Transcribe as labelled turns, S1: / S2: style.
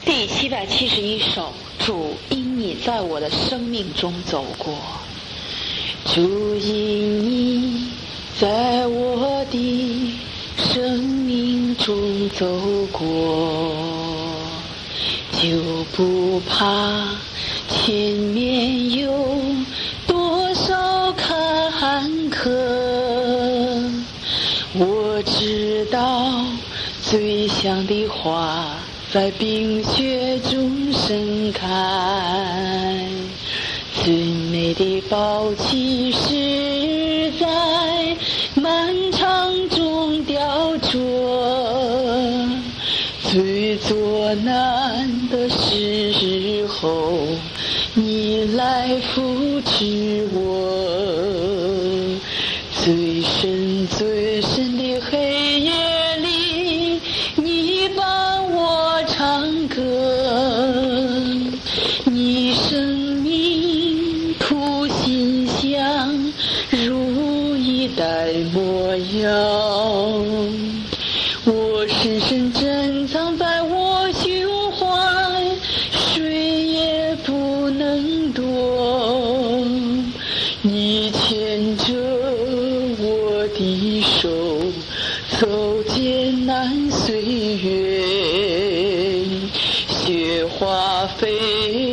S1: 第771首，主因你在我的生命中走过。主因你在我的生命中走过，就不怕前面有多少坎坷。我知道最香的花在冰雪中盛开，最美的宝器是在漫长中雕琢，最作难的时候你来扶持我，最深最深的黑夜里你伴我唱歌，你生命谱馨香如一代模样，我深深珍藏在我胸怀，谁也不能夺。你牵着我的手走艰难岁月，雪花飞